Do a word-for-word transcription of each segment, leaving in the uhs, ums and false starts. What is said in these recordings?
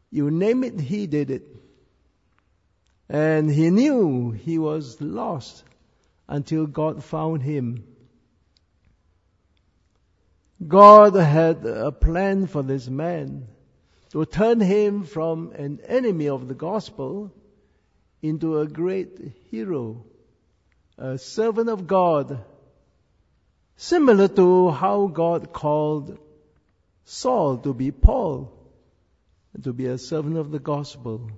You name it, he did it. And he knew he was lost until God found him. God had a plan for this man to turn him from an enemy of the gospel into a great hero, a servant of God, similar to how God called Saul to be Paul, to be a servant of the gospel.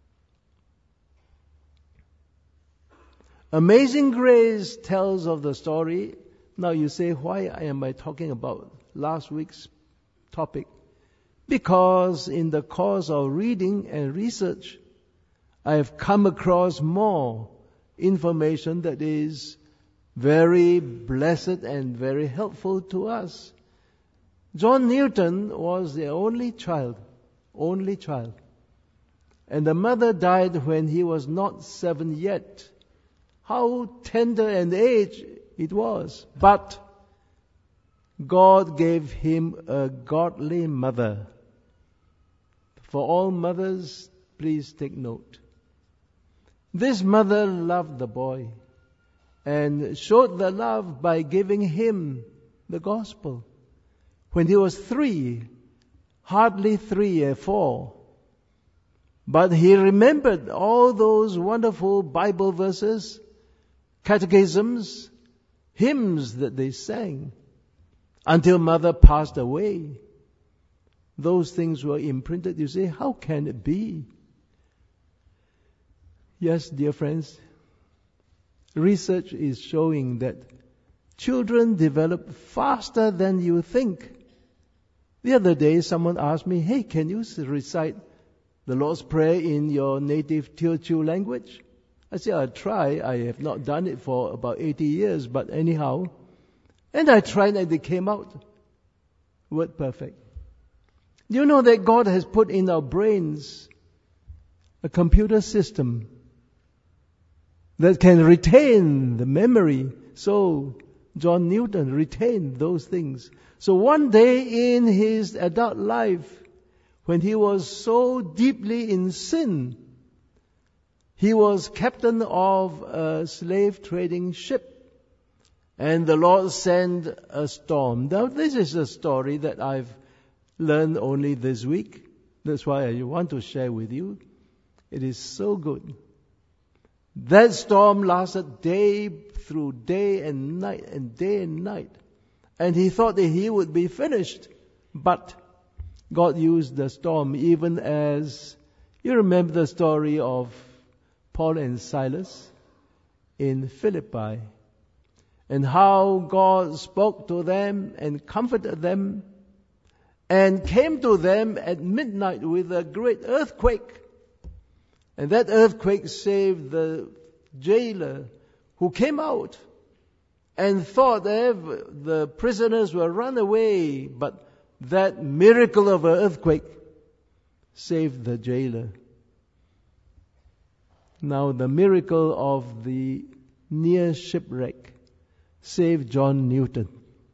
Amazing Grace tells of the story. Now you say, why am I talking about last week's topic? Because in the course of reading and research, I have come across more information that is very blessed and very helpful to us. John Newton was the only child, only child. And the mother died when he was not seven yet. How tender an age it was. But God gave him a godly mother. For all mothers, please take note. This mother loved the boy and showed the love by giving him the gospel. When he was three, hardly three or four, but he remembered all those wonderful Bible verses, catechisms, hymns that they sang until mother passed away. Those things were imprinted. You say, how can it be? Yes, dear friends, research is showing that children develop faster than you think. The other day, someone asked me, hey, can you recite the Lord's Prayer in your native Teochew language? I said, I'll try. I have not done it for about eighty years, but anyhow. And I tried and it came out word perfect. Do you know that God has put in our brains a computer system that can retain the memory? So John Newton retained those things. So one day in his adult life, when he was so deeply in sin, he was captain of a slave trading ship. And the Lord sent a storm. Now this is a story that I've learned only this week. That's why I want to share with you. It is so good. That storm lasted day through day and night and day and night. And he thought that he would be finished. But God used the storm even as, you remember the story of Paul and Silas in Philippi. And how God spoke to them and comforted them and came to them at midnight with a great earthquake. And that earthquake saved the jailer who came out and thought that the prisoners were run away. But that miracle of an earthquake saved the jailer. Now the miracle of the near shipwreck saved John Newton.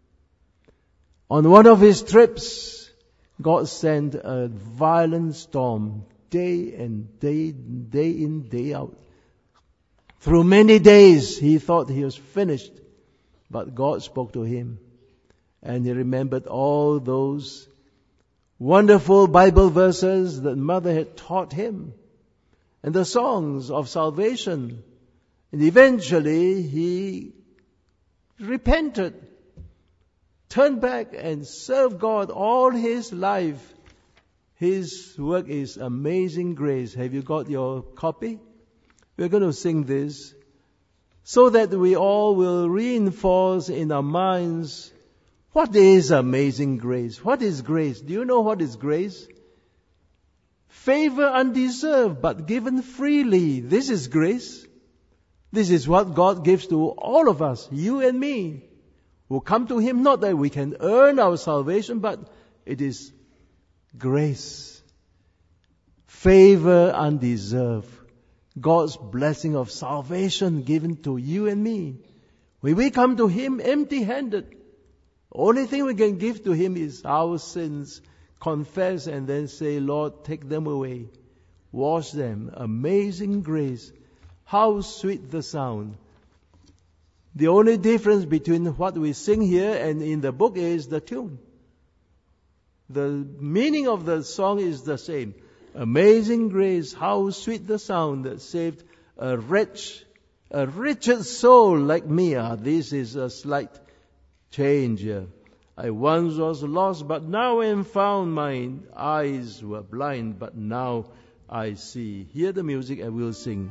On one of his trips, God sent a violent storm, day and day, day in, day out. Through many days, he thought he was finished, but God spoke to him, and he remembered all those wonderful Bible verses that mother had taught him, and the songs of salvation. And eventually, he repented, turned back and served God all his life. His work is Amazing Grace. Have you got your copy? We're going to sing this so that we all will reinforce in our minds what is amazing grace. What is grace? Do you know what is grace? Favor undeserved but given freely. This is grace. This is what God gives to all of us, you and me, who come to Him, not that we can earn our salvation, but it is grace. Favor undeserved. God's blessing of salvation given to you and me. When we come to Him empty-handed, the only thing we can give to Him is our sins confess and then say, Lord, take them away. Wash them. Amazing grace. How sweet the sound. The only difference between what we sing here and in the book is the tune. The meaning of the song is the same. Amazing grace, how sweet the sound that saved a wretch, a wretched soul like me. Ah, this is a slight change here. I once was lost, but now am found. My eyes were blind, but now I see. Hear the music and we'll sing.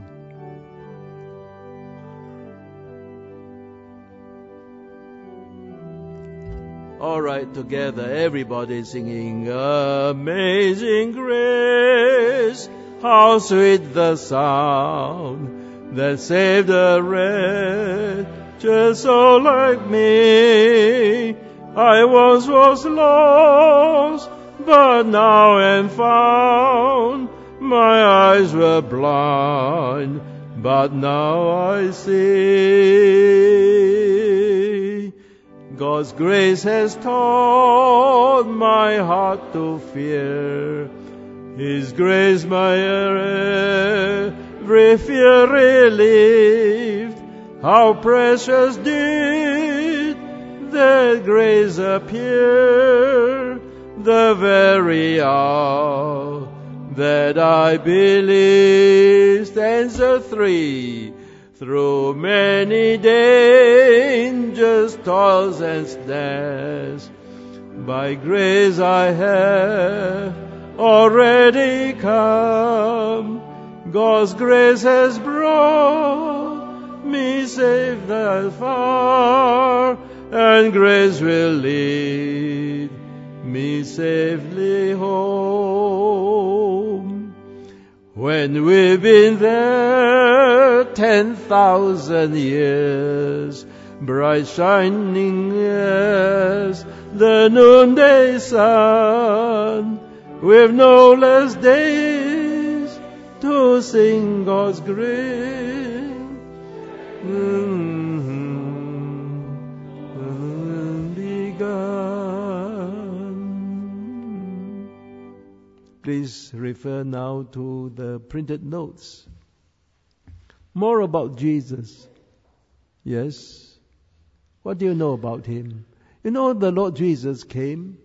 All right, together, everybody singing. Amazing grace, how sweet the sound that saved a wretched soul like me. I once was lost, but now am found. My eyes were blind, but now I see. God's grace has taught my heart to fear. His grace my every fear relieved. How precious did that grace appear, the very hour that I believed. Stanza three. Through many dangers, toils and snares, by grace I have already come. God's grace has brought me safe thus far, and grace will lead me safely home. When we've been there ten thousand years, bright shining as the noonday sun, with no less days to sing God's grace. Mm-hmm. Begun. Please refer now to the printed notes. More about Jesus. Yes. What do you know about Him? You know the Lord Jesus came,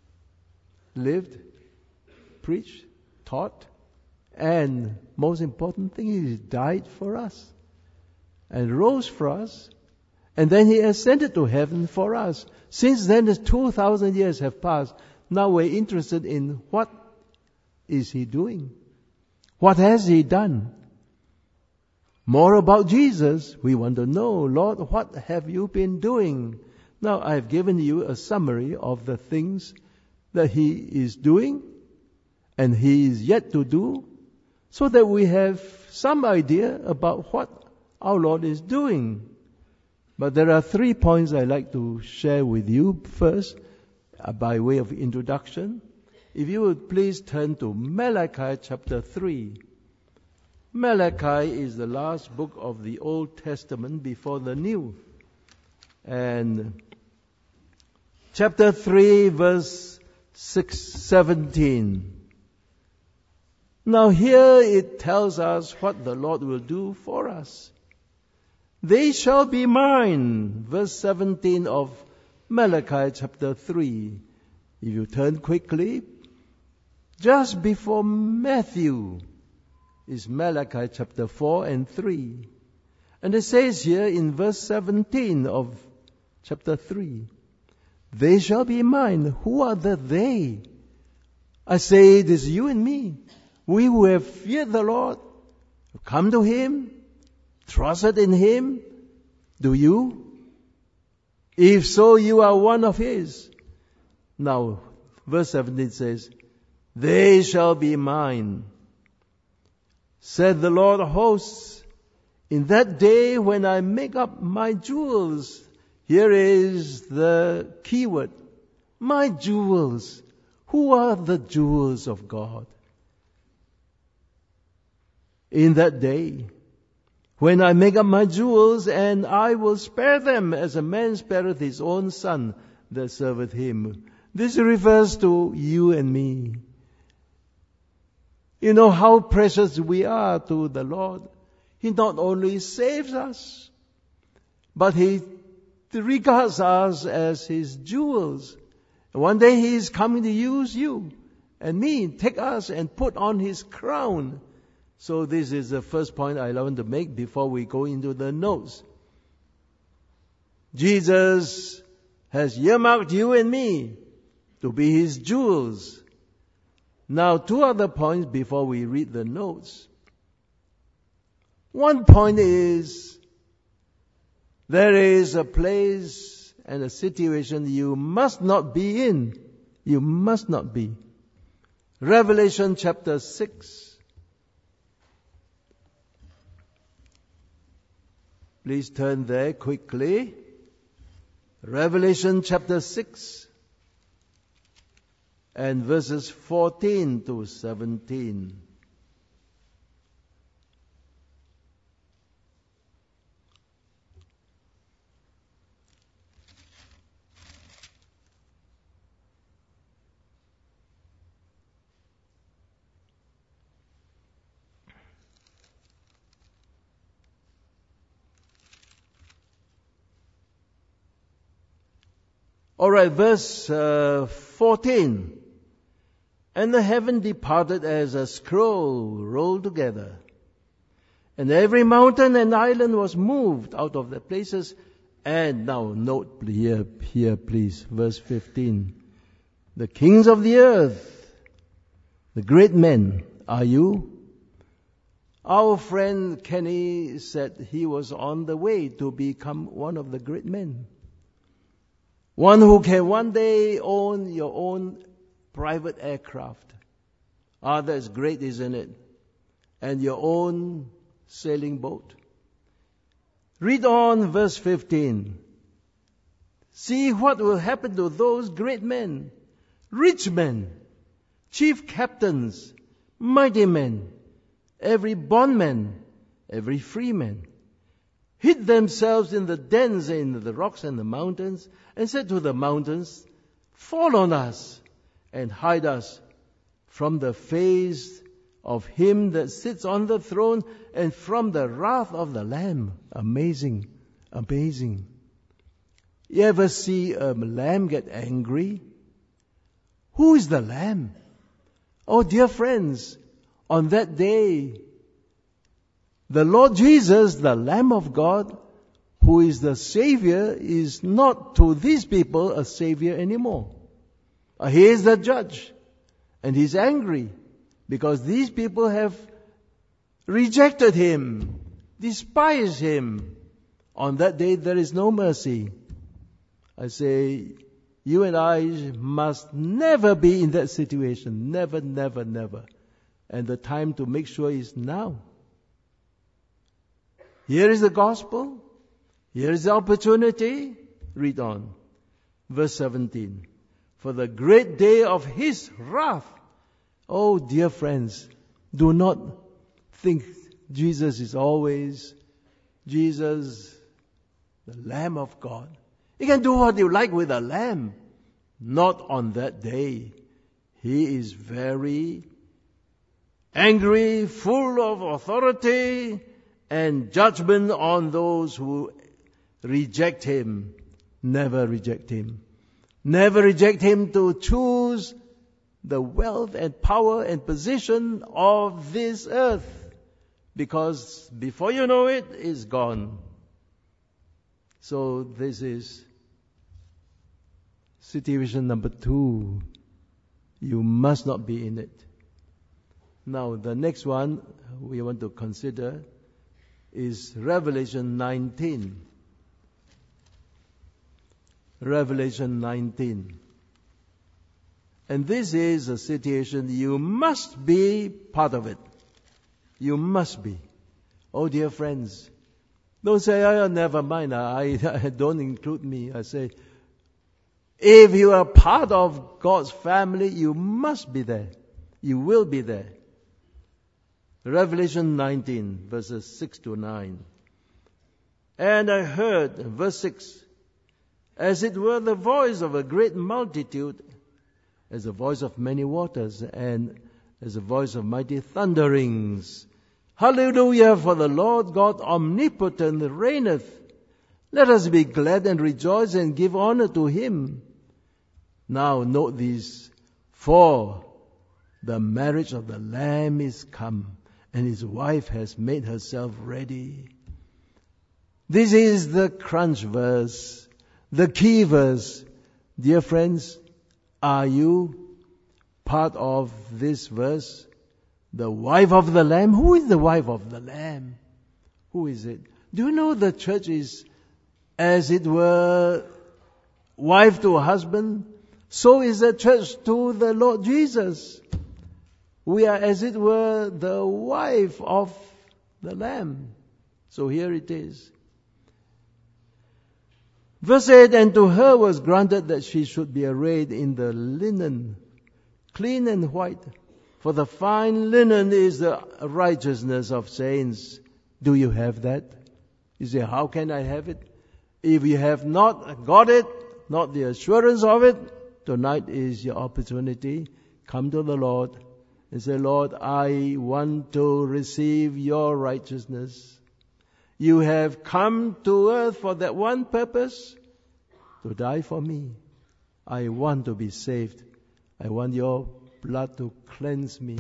lived, preached, taught, and most important thing, He died for us and rose for us, and then He ascended to heaven for us. Since then, the two thousand years have passed. Now we're interested in what is He doing? What has He done? More about Jesus. We want to know, Lord, what have you been doing? Now, I've given you a summary of the things that He is doing and He is yet to do, so that we have some idea about what our Lord is doing. But there are three points I'd like to share with you. First, uh, by way of introduction, if you would please turn to Malachi chapter three. Malachi is the last book of the Old Testament before the New. And chapter three, verse six, seventeen. Now here it tells us what the Lord will do for us. They shall be mine. Verse seventeen of Malachi chapter three. If you turn quickly, just before Matthew is Malachi chapter four and three. And it says here in verse seventeen of chapter three, they shall be mine. Who are the they? I say it is you and me. We who have feared the Lord, come to Him, trusted in Him. Do you? If so, you are one of His. Now, verse seventeen says, they shall be mine, said the Lord of hosts, in that day when I make up my jewels. Here is the keyword, my jewels. Who are the jewels of God? In that day, when I make up my jewels, and I will spare them as a man spareth his own son that serveth him. This refers to you and me. You know how precious we are to the Lord. He not only saves us, but He regards us as His jewels. One day He is coming to use you and me, take us and put on His crown. So this is the first point I want to make before we go into the notes. Jesus has earmarked you and me to be His jewels. Now, two other points before we read the notes. One point is, there is a place and a situation you must not be in. You must not be. Revelation chapter six. Please turn there quickly. Revelation chapter six. And verses fourteen to seventeen. All right, verse uh, fourteen. And the heaven departed as a scroll rolled together. And every mountain and island was moved out of their places. And now note here, here please, verse fifteen. The kings of the earth, the great men, are you? Our friend Kenny said he was on the way to become one of the great men. One who can one day own your own private aircraft. Ah, that's great, isn't it? And your own sailing boat. Read on verse fifteen. See what will happen to those great men, rich men, chief captains, mighty men, every bondman, every freeman, hid themselves in the dens and in the rocks and the mountains, and said to the mountains, fall on us, and hide us from the face of Him that sits on the throne and from the wrath of the Lamb. Amazing, amazing. You ever see a lamb get angry? Who is the Lamb? Oh, dear friends, on that day, the Lord Jesus, the Lamb of God, who is the Savior, is not to these people a Savior anymore. He is the judge, and He's angry because these people have rejected Him, despised Him. On that day there is no mercy. I say, you and I must never be in that situation. Never, never, never. And the time to make sure is now. Here is the gospel. Here is the opportunity. Read on. Verse seventeen. For the great day of His wrath. Oh, dear friends, do not think Jesus is always Jesus, the Lamb of God. You can do what you like with a lamb. Not on that day. He is very angry, full of authority and judgment on those who reject Him. Never reject Him. Never reject Him to choose the wealth and power and position of this earth. Because before you know it, it's gone. So this is situation number two. You must not be in it. Now the next one we want to consider is Revelation nineteen. Revelation nineteen. And this is a situation you must be part of it. You must be. Oh dear friends, don't say, oh, never mind, I, I don't include me. I say, if you are part of God's family, you must be there. You will be there. Revelation nineteen, verses six to nine. And I heard, verse six, as it were the voice of a great multitude, as the voice of many waters, and as the voice of mighty thunderings. Hallelujah, for the Lord God omnipotent reigneth. Let us be glad and rejoice and give honor to him. Now note these, for the marriage of the Lamb is come, and his wife has made herself ready. This is the crunch verse, the key verse. Dear friends, are you part of this verse? The wife of the Lamb? Who is the wife of the Lamb? Who is it? Do you know the church is, as it were, wife to a husband? So is the church to the Lord Jesus. We are, as it were, the wife of the Lamb. So here it is. Verse eight, and to her was granted that she should be arrayed in the linen, clean and white. For the fine linen is the righteousness of saints. Do you have that? You say, how can I have it? If you have not got it, not the assurance of it, tonight is your opportunity. Come to the Lord and say, Lord, I want to receive your righteousness. You have come to earth for that one purpose, to die for me. I want to be saved. I want your blood to cleanse me.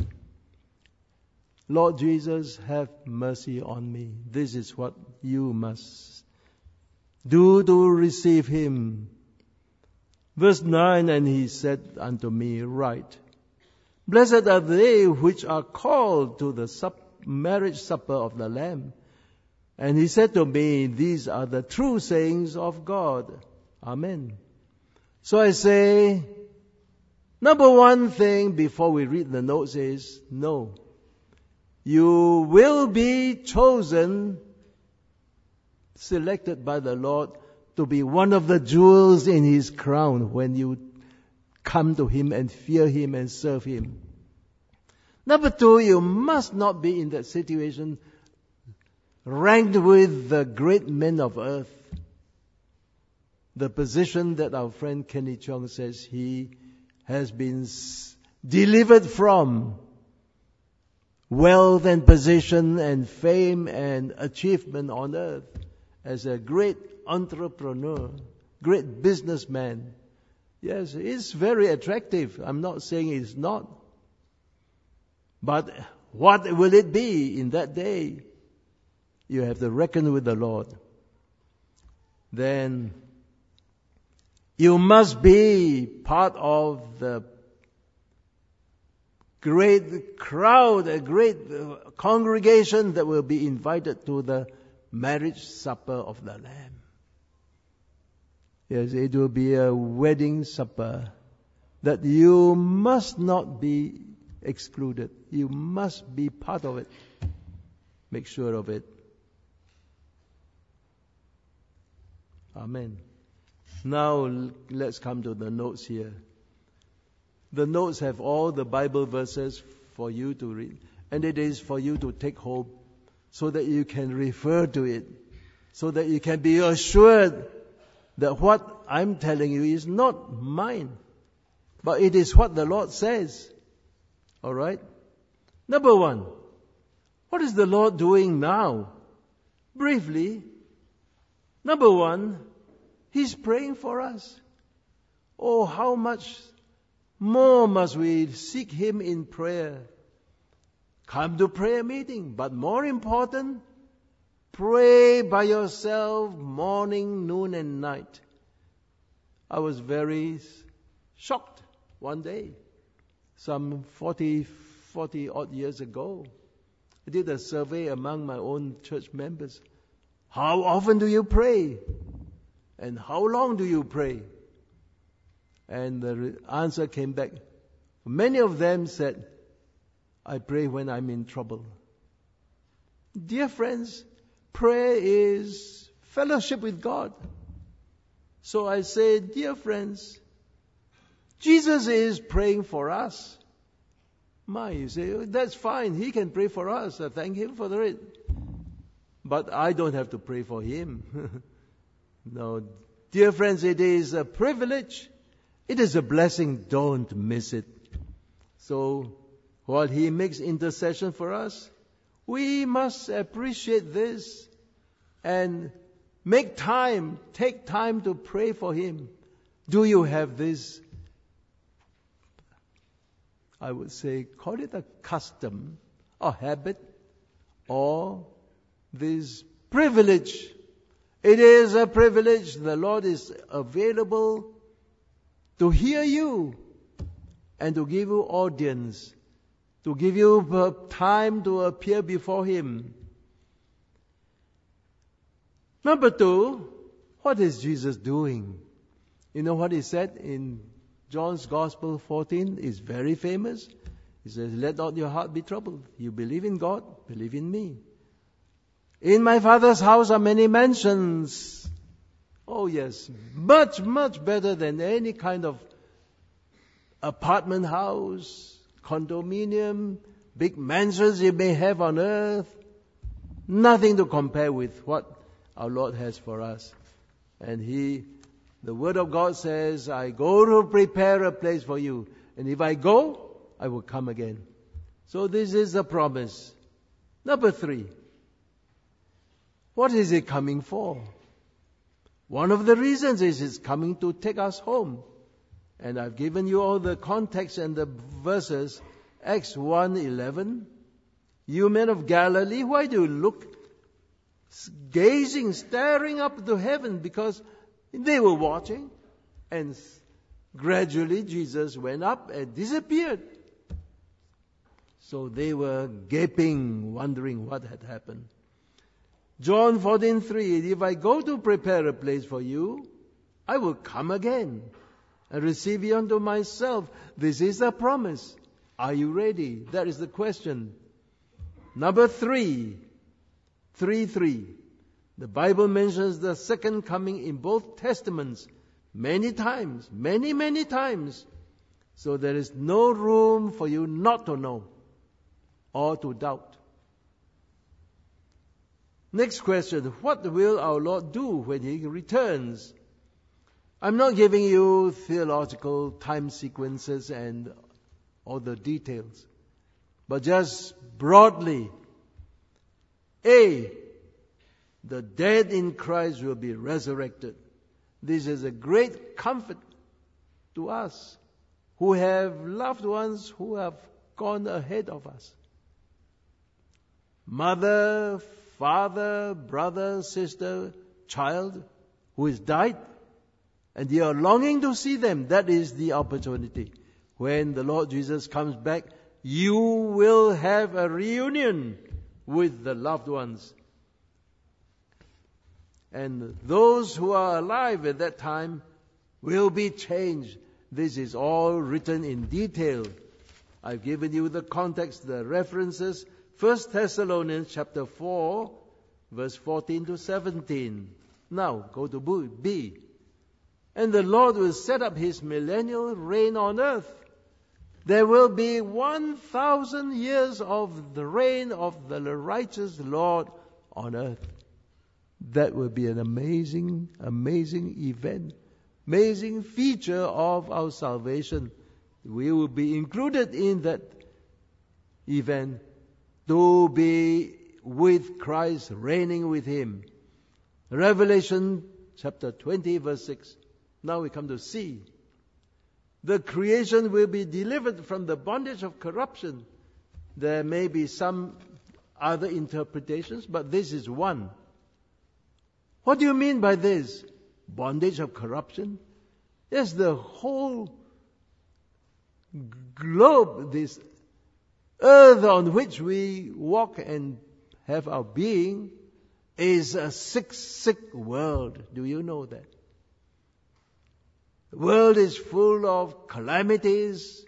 Lord Jesus, have mercy on me. This is what you must do to receive him. Verse nine, and he said unto me, write, blessed are they which are called to the sup- marriage supper of the Lamb. And he said to me, these are the true sayings of God. Amen. So I say, number one thing before we read the notes is, no. You will be chosen, selected by the Lord to be one of the jewels in his crown when you come to him and fear him and serve him. Number two, you must not be in that situation ranked with the great men of earth. The position that our friend Kenny Chong says he has been delivered from, wealth and position and fame and achievement on earth, as a great entrepreneur, great businessman. Yes, it's very attractive. I'm not saying it's not. But what will it be in that day? You have to reckon with the Lord. Then you must be part of the great crowd, a great congregation that will be invited to the marriage supper of the Lamb. Yes, it will be a wedding supper that you must not be excluded. You must be part of it. Make sure of it. Amen. Now let's come to the notes here. The notes have all the Bible verses for you to read. And it is for you to take home so that you can refer to it. So that you can be assured that what I'm telling you is not mine. But it is what the Lord says. Alright? Number one, what is the Lord doing now? Briefly, number one, He's praying for us. Oh, how much more must we seek Him in prayer? Come to prayer meeting, but more important, pray by yourself morning, noon and night. I was very shocked one day, some forty, forty odd years ago. I did a survey among my own church members. How often do you pray? And how long do you pray? And the answer came back. Many of them said, I pray when I'm in trouble. Dear friends, prayer is fellowship with God. So I say, dear friends, Jesus is praying for us. My, you say, oh, that's fine. He can pray for us. I thank Him for it. But I don't have to pray for Him. No, dear friends, it is a privilege. It is a blessing. Don't miss it. So, while He makes intercession for us, we must appreciate this and make time, take time to pray for Him. Do you have this, I would say, call it a custom, a habit, or this privilege? It is a privilege. The Lord is available to hear you and to give you audience, to give you time to appear before Him. Number two, what is Jesus doing? You know what He said in John's Gospel fourteen? Is very famous. He says, let not your heart be troubled. You believe in God, believe in me. In my Father's house are many mansions. Oh yes, much, much better than any kind of apartment house, condominium, big mansions you may have on earth. Nothing to compare with what our Lord has for us. And He, the Word of God says, I go to prepare a place for you. And if I go, I will come again. So this is a promise. Number three. What is He coming for? One of the reasons is He's coming to take us home. And I've given you all the context and the verses. Acts one eleven. You men of Galilee, why do you look gazing, staring up to heaven? Because they were watching. And gradually Jesus went up and disappeared. So they were gaping, wondering what had happened. John fourteen three, if I go to prepare a place for you, I will come again and receive you unto myself. This is a promise. Are you ready? That is the question. Number three, three, three. The Bible mentions the second coming in both Testaments many times, many, many times. So there is no room for you not to know or to doubt. Next question, what will our Lord do when He returns? I'm not giving you theological time sequences and all the details, but just broadly. A, the dead in Christ will be resurrected. This is a great comfort to us who have loved ones who have gone ahead of us. Mother, father, brother, sister, child who has died, and you are longing to see them. That is the opportunity. When the Lord Jesus comes back, you will have a reunion with the loved ones. And those who are alive at that time will be changed. This is all written in detail. I've given you the context, the references. First Thessalonians chapter four, verse fourteen to seventeen. Now, go to B. And the Lord will set up His millennial reign on earth. There will be one thousand years of the reign of the righteous Lord on earth. That will be an amazing, amazing event, amazing feature of our salvation. We will be included in that event to be with Christ, reigning with Him. Revelation chapter twenty, verse six. Now we come to C. The creation will be delivered from the bondage of corruption. There may be some other interpretations, but this is one. What do you mean by this? Bondage of corruption? Yes, the whole globe, this earth on which we walk and have our being, is a sick, sick world. Do you know that? The world is full of calamities,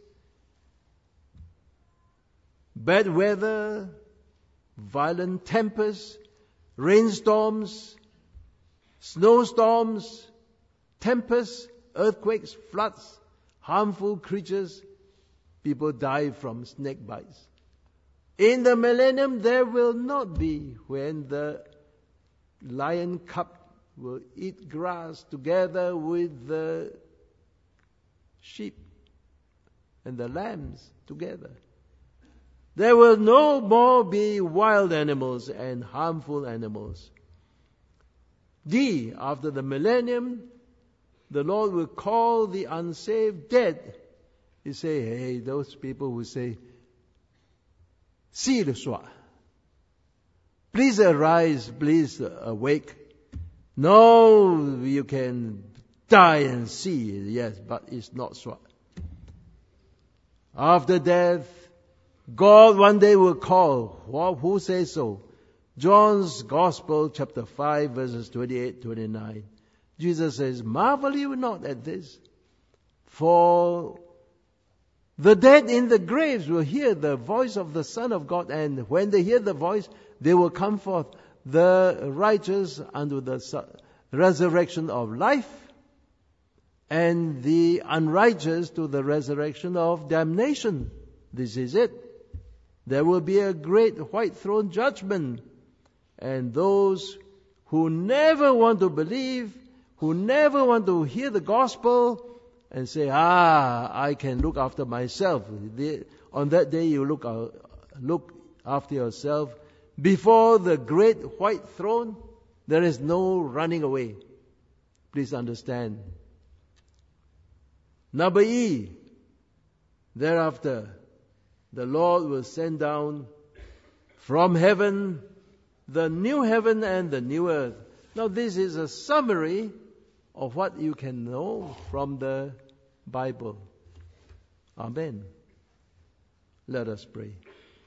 bad weather, violent tempests, rainstorms, snowstorms, tempests, earthquakes, floods, harmful creatures. People die from snake bites. In the millennium, there will not be, when the lion cub will eat grass together with the sheep and the lambs together. There will no more be wild animals and harmful animals. D, after the millennium, the Lord will call the unsaved dead. He say, hey, those people who say, see le soir. Please arise, please awake. No, you can die and see, yes, but it's not soir. After death, God one day will call. Well, who says so? John's Gospel, chapter five, verses twenty-eight to twenty-nine. Jesus says, marvel you not at this, for the dead in the graves will hear the voice of the Son of God, and when they hear the voice, they will come forth. The righteous unto the resurrection of life, and the unrighteous to the resurrection of damnation. This is it. There will be a great white throne judgment, and those who never want to believe, who never want to hear the gospel, and say, ah, I can look after myself. On that day you look, look after yourself. Before the great white throne, there is no running away. Please understand. Number E, thereafter, the Lord will send down from heaven the new heaven and the new earth. Now this is a summary of what you can know from the Bible. Amen. Let us pray.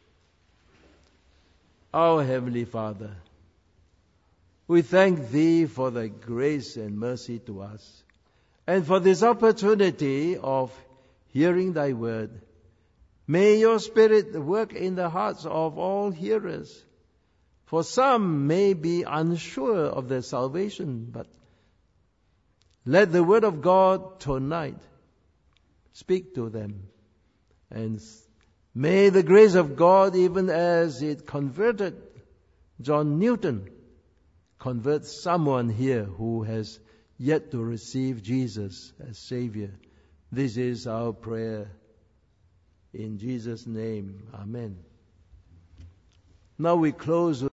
Our Heavenly Father, we thank Thee for Thy grace and mercy to us, and for this opportunity of hearing Thy word. May Your Spirit work in the hearts of all hearers. For some may be unsure of their salvation, but let the word of God tonight speak to them. And may the grace of God, even as it converted John Newton, convert someone here who has yet to receive Jesus as Savior. This is our prayer. In Jesus' name, Amen. Now we close with